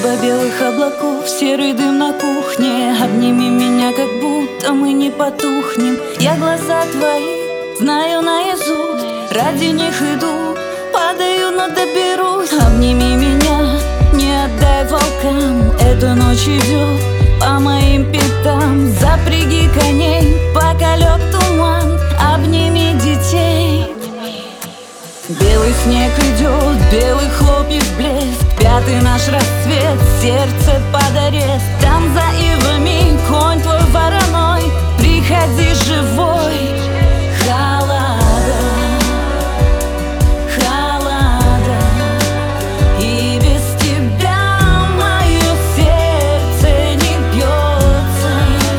Небо белых облаков, серый дым на кухне. Обними меня, как будто мы не потухнем. Я глаза твои знаю наизусть, ради них иду, падаю, но доберусь. Обними меня, не отдай волкам, эта ночь идет по моим пятам. Запряги коней, пока лег туман, обними детей. Белый снег идет, белых хлопьев блеск, пятый наш рассвет, сердце под арест. Там за ивами конь твой вороной, приходи живой. Холода, холода, и без тебя мое сердце не бьется.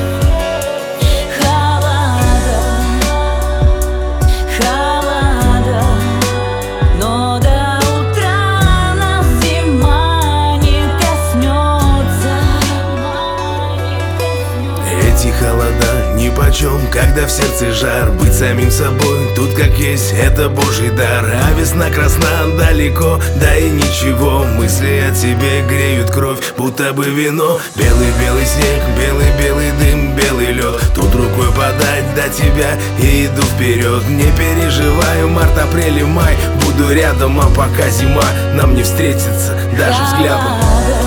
Холода, холода, но до утра нас зима не коснется. Эти холода нипочем, когда в сердце жар. Быть самим собой, тут как есть, это Божий дар. А весна красна далеко, да и ничего. Мысли о тебе греют кровь, будто бы вино. Белый-белый снег, белый-белый дым, белый лед. Тут рукой подать до тебя и иду вперед. Не переживаю, март, апрель и май, буду рядом, а пока зима нам не встретится даже взглядом.